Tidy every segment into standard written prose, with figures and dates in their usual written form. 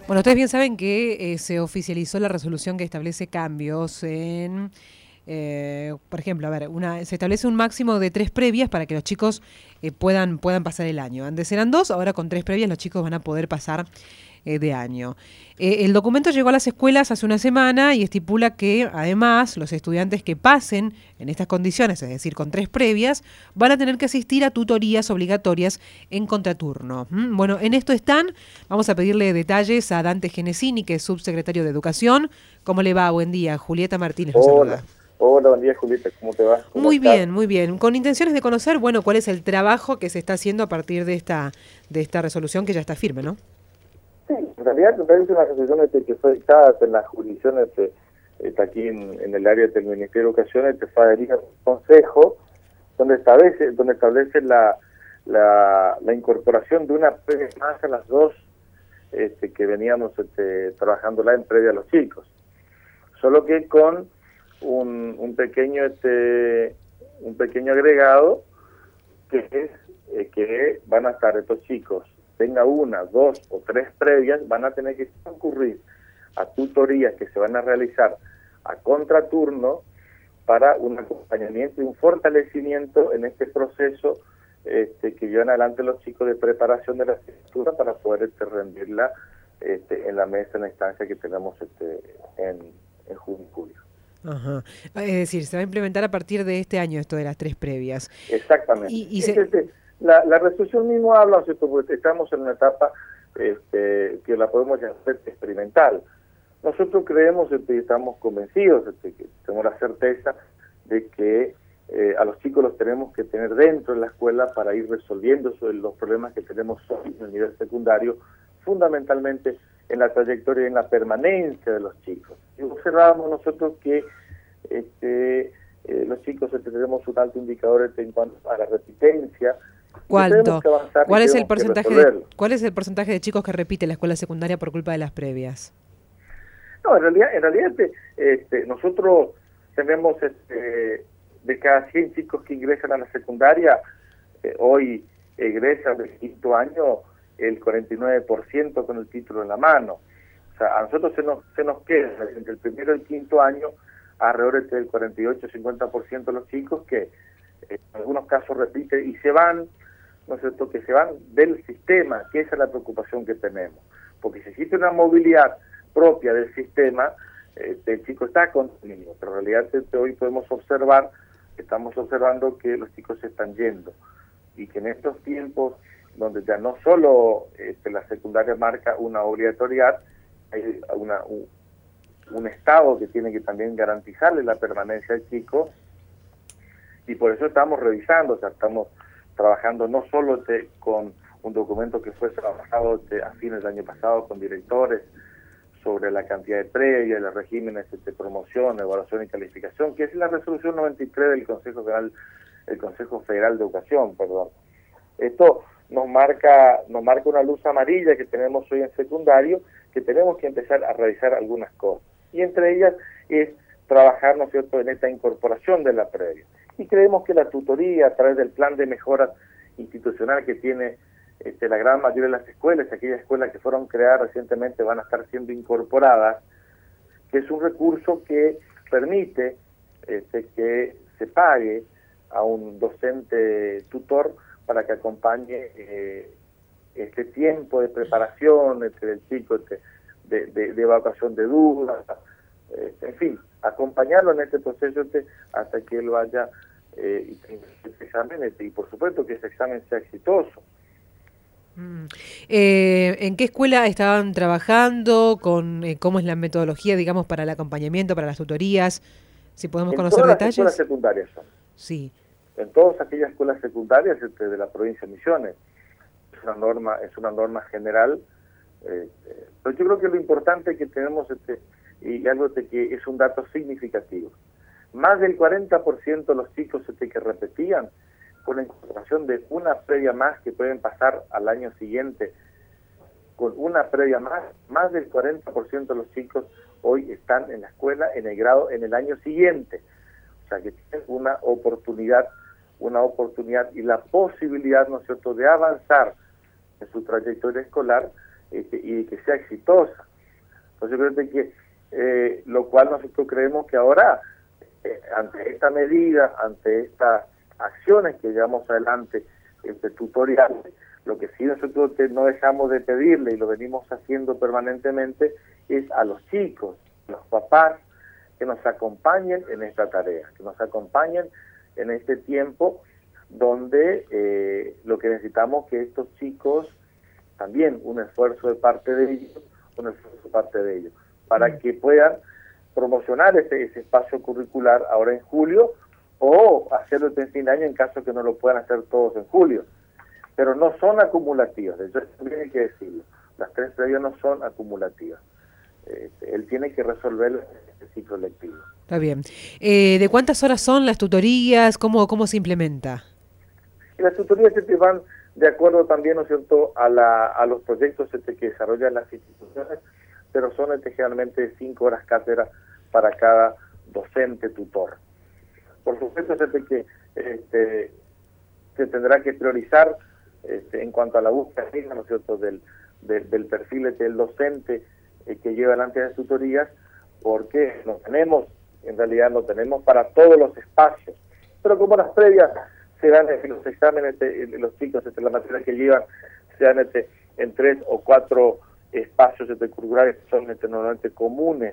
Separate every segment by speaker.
Speaker 1: Bueno, ustedes bien saben que se oficializó la resolución que establece cambios en, por ejemplo, a ver, se establece un máximo de 3 previas para que los chicos puedan pasar el año. Antes eran 2, ahora con 3 previas los chicos van a poder pasar de año. El documento llegó a las escuelas hace una semana y estipula que, además, los estudiantes que pasen en estas condiciones, es decir, con 3 previas, van a tener que asistir a tutorías obligatorias en contraturno. Bueno, en esto están. Vamos a pedirle detalles a Dante Genesini, que es subsecretario de Educación. ¿Cómo le va? Buen día. Julieta Martínez lo
Speaker 2: Hola,
Speaker 1: saluda.
Speaker 2: hola, buen día Julieta, ¿cómo te va? ¿Cómo
Speaker 1: Muy
Speaker 2: estás?
Speaker 1: bien, muy bien. Con intenciones de conocer, bueno, cuál es el trabajo que se está haciendo a partir de esta resolución que ya está firme, ¿no?
Speaker 2: Sí, en realidad me parece una resolución que fue dictada en las jurisdicciones está aquí en el área del Ministerio de Educación, este Federica Consejo, donde establece la incorporación de una previa más a las dos que veníamos trabajando en previa a los chicos. Solo que con un pequeño un pequeño agregado que es que van a estar estos chicos, tenga una, dos o tres previas, van a tener que concurrir a tutorías que se van a realizar a contraturno para un acompañamiento y un fortalecimiento en este proceso que llevan adelante los chicos de preparación de la escritura para poder rendirla en la mesa, en la instancia que tenemos en junio y julio.
Speaker 1: Ajá. Es decir, se va a implementar a partir de este año esto de las 3 previas.
Speaker 2: Exactamente.
Speaker 1: Y
Speaker 2: Es
Speaker 1: se,
Speaker 2: la resolución mismo habla, ¿cierto? Porque estamos en una etapa que la podemos llamar experimental. Nosotros creemos y estamos convencidos, que tenemos la certeza de que a los chicos los tenemos que tener dentro de la escuela para ir resolviendo los problemas que tenemos hoy en el nivel secundario, fundamentalmente en la trayectoria y en la permanencia de los chicos. Y observamos nosotros que los chicos tenemos un alto indicador en cuanto a la repitencia, y que tenemos
Speaker 1: ¿cuánto?
Speaker 2: que avanzar y
Speaker 1: ¿Cuál es el
Speaker 2: tenemos que
Speaker 1: porcentaje
Speaker 2: resolverlo.
Speaker 1: cuál es el porcentaje de chicos que repite la escuela secundaria por culpa de las previas?
Speaker 2: No, en realidad nosotros tenemos de cada 100 chicos que ingresan a la secundaria, hoy egresan del quinto año el 49% con el título en la mano. O sea, a nosotros se nos queda entre el primero y el quinto año alrededor del 48-50% de los chicos que en algunos casos repiten y se van, ¿no es cierto?, que se van del sistema, que esa es la preocupación que tenemos. Porque si existe una movilidad propia del sistema, el chico está contenido, pero en realidad hoy estamos observando que los chicos se están yendo y que en estos tiempos donde ya no solo la secundaria marca una obligatoriedad, hay un Estado que tiene que también garantizarle la permanencia al chico, y por eso estamos revisando, o sea, estamos trabajando no solo con un documento que fue trabajado a fines del año pasado con directores sobre la cantidad de previas, los regímenes de promoción, evaluación y calificación, que es la resolución 93 del Consejo Federal de Educación, perdón. Esto nos marca una luz amarilla que tenemos hoy en secundario, que tenemos que empezar a realizar algunas cosas. Y entre ellas es trabajar, ¿no es cierto?, en esta incorporación de la previa. Y creemos que la tutoría, a través del plan de mejora institucional que tiene la gran mayoría de las escuelas, aquellas escuelas que fueron creadas recientemente van a estar siendo incorporadas, que es un recurso que permite que se pague a un docente tutor para que acompañe este tiempo de preparación del chico, de evacuación de dudas, en fin, acompañarlo en este proceso hasta que él vaya y tenga este examen, y por supuesto que ese examen sea exitoso.
Speaker 1: ¿En qué escuela estaban trabajando? ¿Cómo es la metodología, digamos, para el acompañamiento, para las tutorías? Si podemos
Speaker 2: En
Speaker 1: conocer
Speaker 2: todas las escuelas
Speaker 1: detalles.
Speaker 2: secundarias son,
Speaker 1: Sí.
Speaker 2: en todas aquellas escuelas secundarias de la provincia de Misiones. Es una norma general, pero yo creo que lo importante que tenemos y algo que es un dato significativo. Más del 40% de los chicos que repetían, con la incorporación de una previa más que pueden pasar al año siguiente, con una previa más del 40% de los chicos hoy están en la escuela, en el grado, en el año siguiente. O sea que tienen una oportunidad y la posibilidad, ¿no es cierto?, de avanzar en su trayectoria escolar y que sea exitosa. Entonces yo creo que lo cual nosotros creemos que ahora, ante esta medida, ante estas acciones que llevamos adelante, tutoriales, lo que sí nosotros no dejamos de pedirle, y lo venimos haciendo permanentemente, es a los chicos, los papás, que nos acompañen en esta tarea, que nos acompañen en este tiempo donde lo que necesitamos que estos chicos, también un esfuerzo de parte de ellos, para que puedan promocionar ese espacio curricular ahora en julio, o hacerlo en fin de año en caso que no lo puedan hacer todos en julio. Pero no son acumulativas, de hecho también hay que decirlo, las 3 previas no son acumulativas. Él tiene que resolver el ciclo lectivo.
Speaker 1: Está bien. ¿De cuántas horas son las tutorías? ¿Cómo se implementa?
Speaker 2: Y las tutorías se te van de acuerdo también, ¿no es cierto?, a los proyectos que desarrollan las instituciones, pero son generalmente 5 horas cátedra para cada docente tutor. Por supuesto, que se tendrá que priorizar en cuanto a la búsqueda, ¿no es cierto?, del perfil del docente que lleva adelante las tutorías, porque en realidad no tenemos para todos los espacios. Pero como las previas se dan los exámenes, los chicos, la materia que llevan, se dan en 3 o 4 espacios curriculares que son normalmente comunes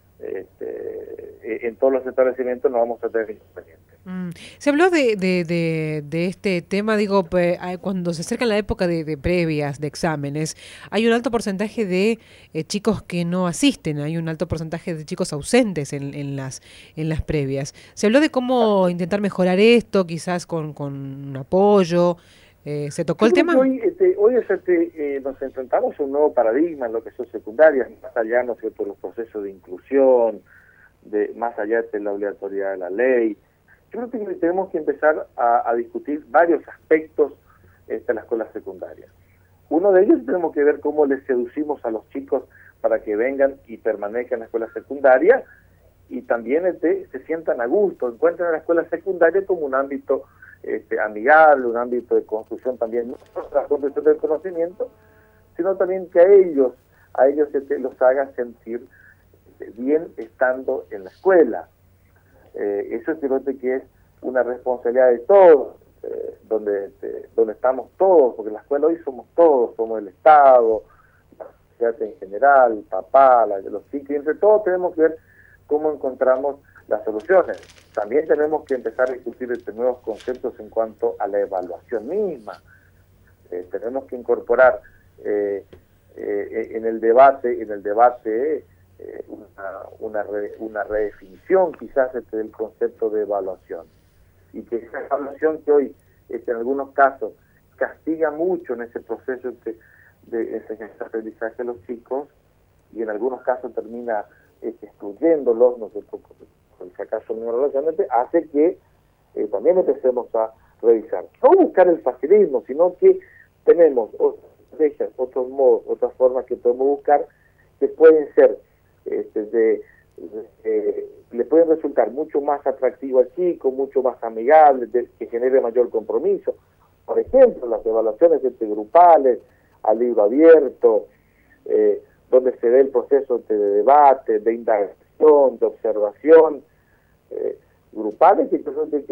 Speaker 2: en todos los establecimientos, no vamos a tener inconvenientes.
Speaker 1: Se habló de este tema, digo, cuando se acerca la época de previas, de exámenes, hay un alto porcentaje de chicos que no asisten, hay un alto porcentaje de chicos ausentes en las previas. Se habló de cómo intentar mejorar esto, quizás con un apoyo. ¿Se tocó el tema?
Speaker 2: Hoy nos enfrentamos a un nuevo paradigma en lo que son secundarias, más allá, ¿no es cierto?, los procesos de inclusión, más allá de la obligatoriedad de la ley. Yo creo que tenemos que empezar a discutir varios aspectos de la escuela secundaria. Uno de ellos tenemos que ver cómo les seducimos a los chicos para que vengan y permanezcan en la escuela secundaria, y también se sientan a gusto, encuentren la escuela secundaria como un ámbito amigable, un ámbito de construcción también, no solo la construcción del conocimiento, sino también que a ellos los haga sentir bien estando en la escuela. Eso creo que es una responsabilidad de todos, donde estamos todos, porque la escuela hoy somos todos, somos el Estado, la sociedad en general, papá, los chicos, y entre todos tenemos que ver cómo encontramos las soluciones. También tenemos que empezar a discutir nuevos conceptos en cuanto a la evaluación misma. Tenemos que incorporar en el debate una redefinición quizás del concepto de evaluación, y que esa evaluación que hoy en algunos casos castiga mucho en ese proceso de enseñanza-aprendizaje a los chicos, y en algunos casos termina excluyéndolos, no sé, por si acaso hace que también empecemos a revisar, no buscar el facilismo, sino que tenemos otras estrategias, otros modos, otras formas que podemos buscar, que pueden ser le pueden resultar mucho más atractivo al chico, mucho más amigable, que genere mayor compromiso. Por ejemplo, las evaluaciones grupales, al libro abierto, donde se ve el proceso de debate, de indagación, de observación, grupales, que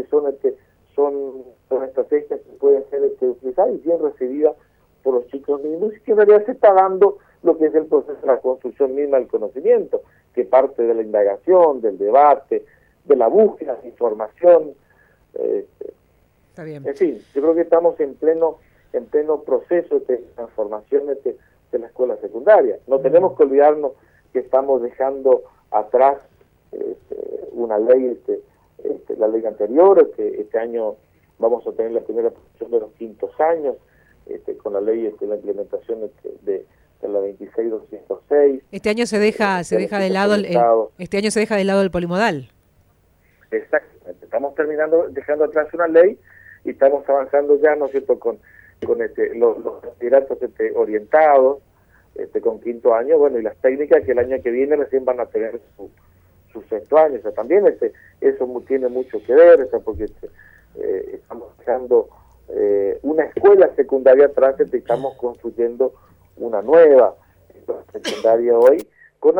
Speaker 2: son estrategias que pueden ser utilizadas y bien recibidas por los chicos mismos, y que en realidad se está dando lo que es el proceso de la construcción misma del conocimiento, que parte de la indagación, del debate, de la búsqueda de información.
Speaker 1: Está bien.
Speaker 2: En fin, yo creo que estamos en pleno proceso de transformación de la escuela secundaria. No tenemos que olvidarnos que estamos dejando atrás una ley, la ley anterior, que este año vamos a tener la primera posición de los 5 años, con la ley, la implementación de la 26206.
Speaker 1: Este año se deja de lado el polimodal.
Speaker 2: Exactamente. Estamos dejando atrás una ley, y estamos avanzando ya, ¿no es cierto?, con los bachilleratos orientados, con 5.º año, bueno, y las técnicas que el año que viene recién van a tener sus 6.º años. O sea, también eso tiene mucho que ver, porque estamos dejando una escuela secundaria atrás, estamos construyendo una nueva escuela secundaria hoy, con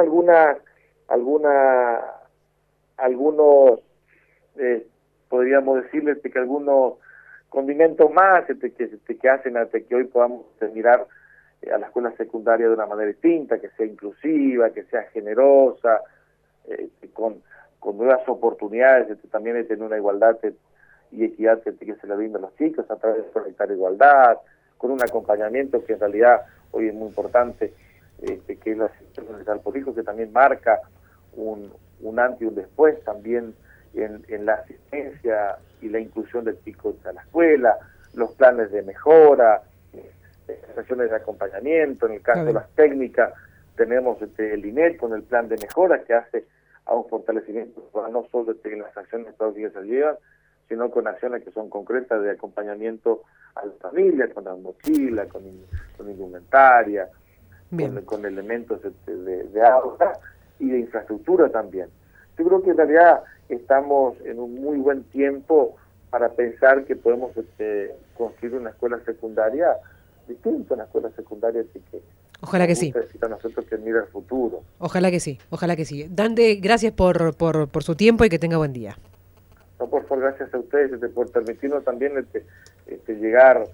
Speaker 2: algunos, podríamos decirle que algunos condimentos más que hacen hasta que hoy podamos mirar a la escuela secundaria de una manera distinta, que sea inclusiva, que sea generosa, con nuevas oportunidades, también de tener una igualdad y equidad que se le brinda a los chicos a través de proyectar igualdad, con un acompañamiento que en realidad hoy es muy importante, que es la asistencia universal por hijo, que también marca un antes y un después también en la asistencia y la inclusión de chicos a la escuela, los planes de mejora, sesiones de acompañamiento. En el caso de las técnicas tenemos el INET con el plan de mejora que hace a un fortalecimiento no solo en las acciones que se llevan, sino con acciones que son concretas de acompañamiento a la familia, con la mochila, con indumentaria, con elementos de aula y de infraestructura también. Yo creo que en realidad estamos en un muy buen tiempo para pensar que podemos construir una escuela secundaria distinta, una escuela secundaria que
Speaker 1: ojalá que sí.
Speaker 2: A nosotros que mira el futuro.
Speaker 1: Ojalá que sí, ojalá que sí. Dante, gracias por su tiempo y que tenga buen día.
Speaker 2: No, por favor, gracias a ustedes por permitirnos también llegar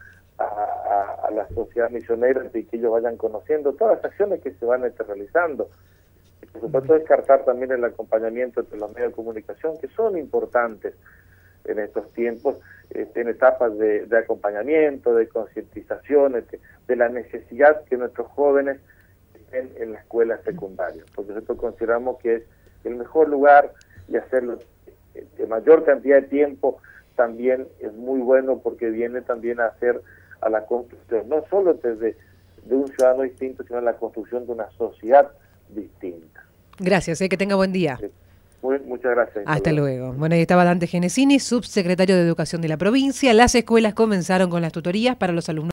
Speaker 2: a la sociedad misionera y que ellos vayan conociendo todas las acciones que se van realizando. Y por supuesto descartar también el acompañamiento entre los medios de comunicación, que son importantes en estos tiempos, en etapas de acompañamiento, de concientización, de la necesidad que nuestros jóvenes estén en la escuela secundaria, porque nosotros consideramos que es el mejor lugar y hacerlo de mayor cantidad de tiempo también es muy bueno, porque viene también a hacer a la construcción, no solo de un ciudadano distinto, sino la construcción de una sociedad distinta.
Speaker 1: Gracias, que tenga buen día.
Speaker 2: Muchas gracias.
Speaker 1: Hasta luego. Bueno, ahí estaba Dante Genesini, subsecretario de Educación de la provincia. Las escuelas comenzaron con las tutorías para los alumnos.